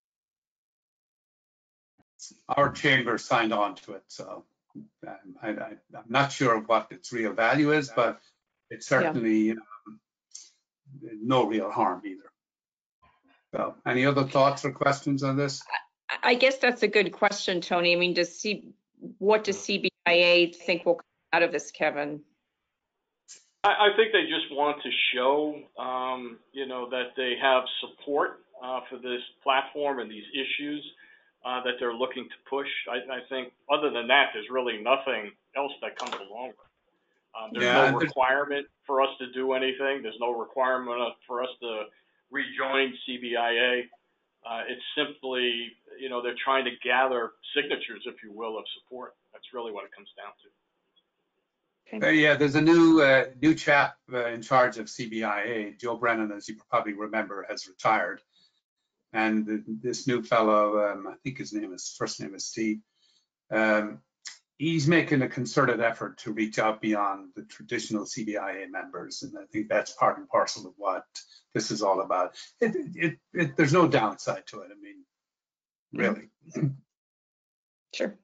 Our chamber signed on to it, so um, I, I, I'm not sure what its real value is, but it's certainly um, no real harm either. So, any other thoughts or questions on this? I guess that's a good question, Tony. I mean, does C, what does C B I A think will come out of this, Kevin? I, I think they just want to show, um, you know, that they have support uh, for this platform and these issues uh, that they're looking to push. I, I think other than that, there's really nothing else that comes along with it. Um, there's Yeah, no requirement for us to do anything. There's no requirement for us to rejoin C B I A. Uh, it's simply, you know, they're trying to gather signatures, if you will, of support. That's really what it comes down to. Uh, yeah, there's a new uh, new chap uh, in charge of C B I A. Joe Brennan, as you probably remember, has retired. And th this new fellow, um, I think his name is, first name is Steve, um, he's making a concerted effort to reach out beyond the traditional C B I A members. And I think that's part and parcel of what this is all about. It, it, it, it, there's no downside to it. I mean, really. Sure.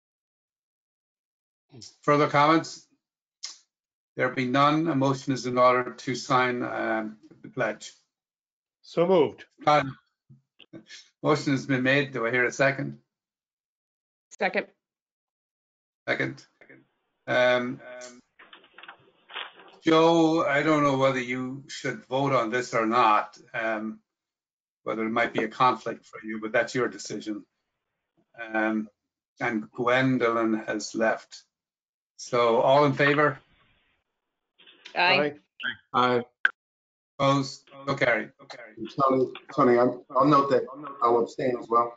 Further comments? There being none, a motion is in order to sign um, the pledge. So moved. Uh, motion has been made. Do I hear a second? Second. Second. Um, Joe, I don't know whether you should vote on this or not, um, whether it might be a conflict for you, but that's your decision. Um, and Gwendolyn has left. So all in favor? Aye. Aye. Opposed? So carried. So carried. Tony, Tony, I'm- I'll note that I'll abstain as well.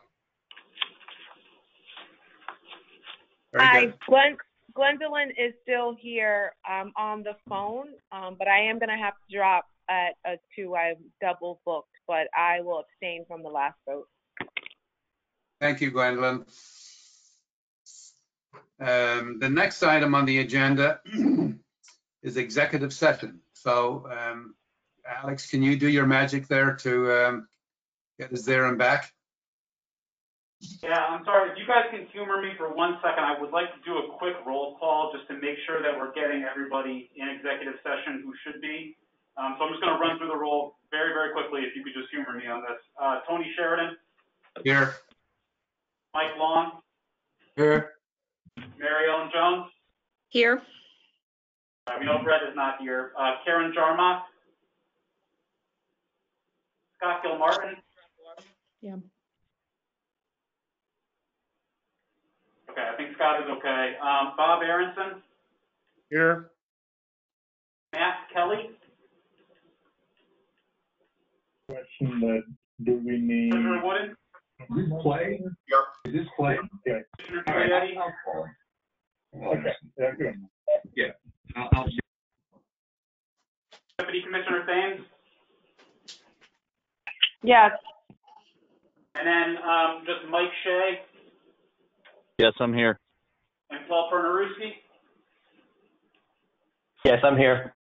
Very Hi, good. Gwen, Gwendolyn is still here um, on the phone, um, but I am going to have to drop at a two. I'm double booked, but I will abstain from the last vote. Thank you, Gwendolyn. Um, the next item on the agenda is executive session. So, um, Alex, can you do your magic there to um, get us there and back? Yeah, I'm sorry, if you guys can humor me for one second, I would like to do a quick roll call just to make sure that we're getting everybody in executive session who should be. Um, so I'm just gonna run through the roll very, very quickly, if you could just humor me on this. Uh, Tony Sheridan, Here. Mike Long, Here. Mary Ellen Jones. Here. Uh, we know Brett is not here. Uh, Karen Jarma. Scott Gilmartin. Yeah. Okay, I think Scott is okay. Um, Bob Aronson, Here. Matt Kelly, Question that, do we need? Treasurer Wooden, Is this Clay? Is this Clay? Okay. Commissioner All right. Giglietti, Okay, yeah, good. Yeah. I'll, I'll Deputy Commissioner Thames, Yes. and then um, just Mike Shea Yes, I'm here. and Paul Pernaruski. Yes, I'm here.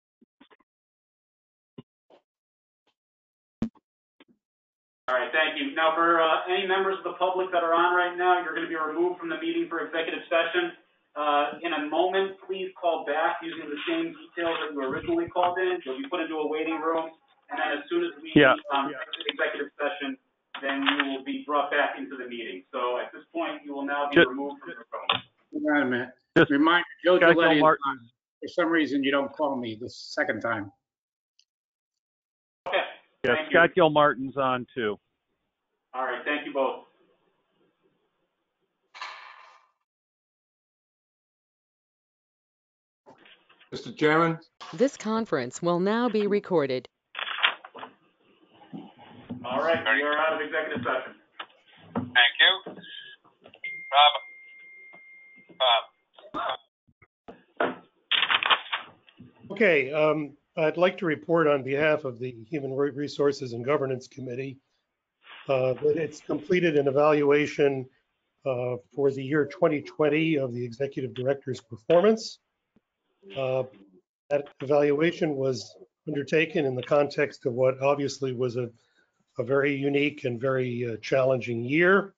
All right, thank you. Now, for uh, any members of the public that are on right now, you're going to be removed from the meeting for executive session. Uh, in a moment, please call back using the same details that you originally called in. You'll be put into a waiting room, and then as soon as we Yeah. um, exit executive session, then you will be brought back into the meeting. So at this point, you will now be Just- removed from your phone. Hang on a minute. Just Remind Joe Scott Giglietti, Gilmartin. for some reason you don't call me the second time. Okay, Yeah, thank Scott you. Gilmartin's on too. All right, thank you both. Mister Chairman? This conference will now be recorded. All right, we are out of executive session. Thank you. Rob. Bob. Okay, um, I'd like to report on behalf of the Human Resources and Governance Committee uh, that it's completed an evaluation uh, for the year twenty twenty of the Executive Director's performance. Uh, that evaluation was undertaken in the context of what obviously was a, a very unique and very uh, challenging year.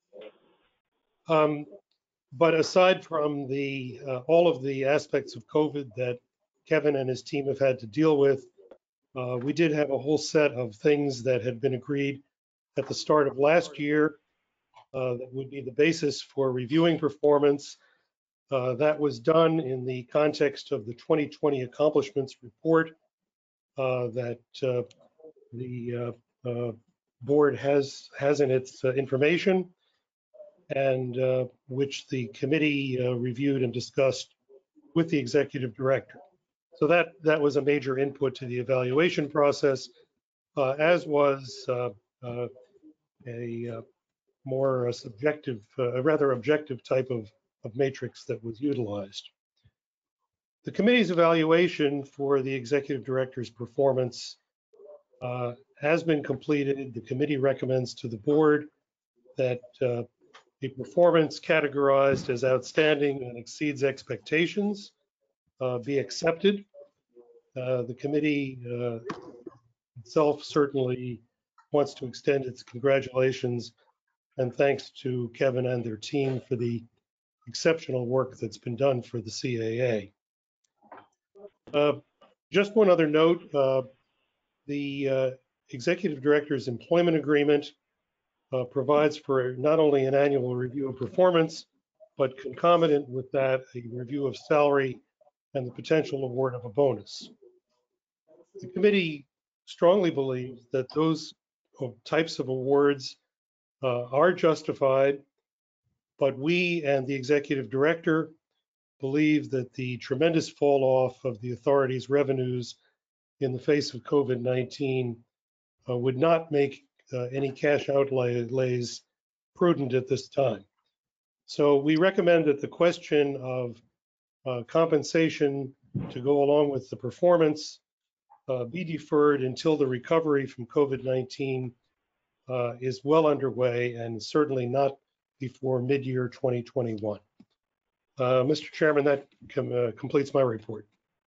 Um, but aside from the uh, all of the aspects of COVID that Kevin and his team have had to deal with, uh, we did have a whole set of things that had been agreed at the start of last year uh, that would be the basis for reviewing performance. Uh, that was done in the context of the twenty twenty accomplishments report uh, that uh, the uh, uh, board has has in its uh, information, and uh, which the committee uh, reviewed and discussed with the executive director. So that that was a major input to the evaluation process, uh, as was uh, uh, a uh, more uh, subjective, uh, a rather objective type of, of matrix that was utilized. The committee's evaluation for the executive director's performance uh, has been completed. The committee recommends to the board that uh, a performance categorized as outstanding and exceeds expectations uh, be accepted. Uh, the committee uh, itself certainly wants to extend its congratulations and thanks to Kevin and their team for the exceptional work that's been done for the C A A. Uh, just one other note, uh, the uh, executive director's employment agreement uh, provides for not only an annual review of performance, but concomitant with that, a review of salary and the potential award of a bonus. The committee strongly believes that those types of awards uh, are justified, but we and the executive director believe that the tremendous fall off of the authority's revenues in the face of COVID nineteen uh, would not make uh, any cash outlays prudent at this time. So we recommend that the question of uh, compensation to go along with the performance uh, be deferred until the recovery from COVID nineteen uh, is well underway, and certainly not before mid-year twenty twenty-one. Uh, Mister Chairman, that com uh, completes my report.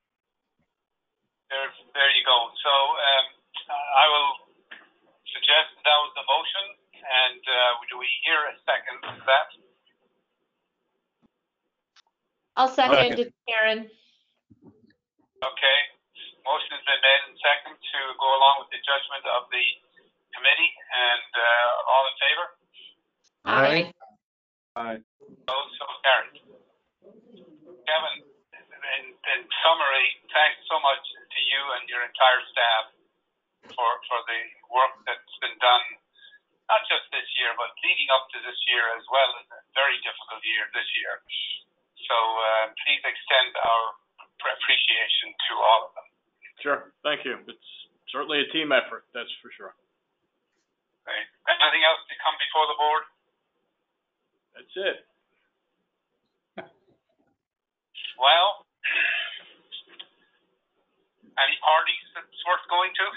There, there you go. So um, I will suggest that was the motion, and uh, do we hear a second to that? I'll second it, Karen. Okay. Motion has been made and second to go along with the judgment of the committee, and uh, all in favor? Aye. Aye. Opposed, so carried. Kevin, in, in summary, thanks so much to you and your entire staff for, for the work that's been done, not just this year, but leading up to this year, as well as a very difficult year this year. So uh, please extend our appreciation to all of them. Sure, thank you. It's certainly a team effort, that's for sure. Okay. Anything else to come before the board? That's it. Well, any parties that's worth going to?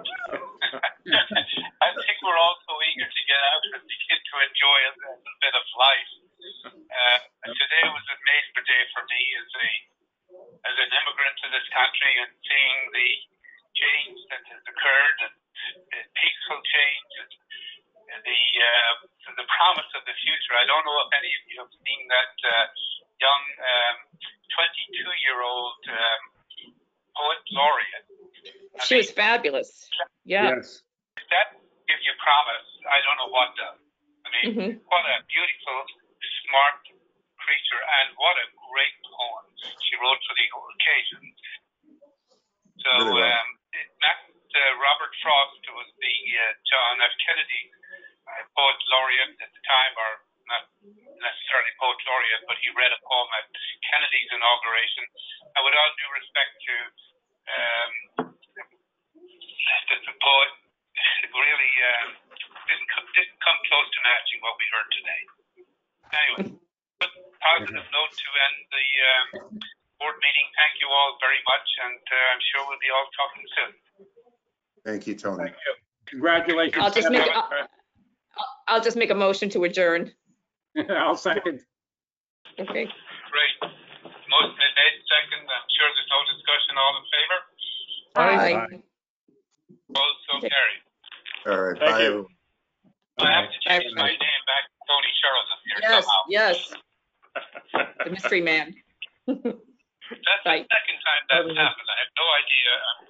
I think we're all so eager to get out and begin to enjoy a, a little bit of life. Uh, and today was a major day for me as a as an immigrant to this country, and seeing the change that has occurred, and, and peaceful change, and, and the uh, the promise of the future. I don't know if any of you have seen that uh, young um, twenty-two-year-old um, poet laureate. I She mean, was fabulous. Yeah. Yes. if that gives you promise, I don't know what does. I mean, Mhm. what a beautiful, smart creature, and what a great poem she wrote for the occasion. So, Really well. um, it, that, uh, Robert Frost was the uh, John F. Kennedy uh, poet laureate at the time, or not necessarily poet laureate, but he read a poem at Kennedy's inauguration. And with all due respect to um, the, the poet, it really um, didn't, come, didn't come close to matching what we heard today. Anyway, but positive note to end the um, board meeting. Thank you all very much, and and uh, I'm sure we'll be all talking soon. Thank you, Tony. Thank you. Congratulations. I'll just make, Kevin. I'll I'll just make a motion to adjourn. I'll second. Okay. Great. Motion is made, second. I'm sure there's no discussion. All in favor? Aye. Opposed, so carried. All right, Thank bye, you. everyone. I have to change my name back to Tony Sheridan here Yes, somehow. yes. The mystery man. That's Right. the second time that's happened. I have no idea. I'm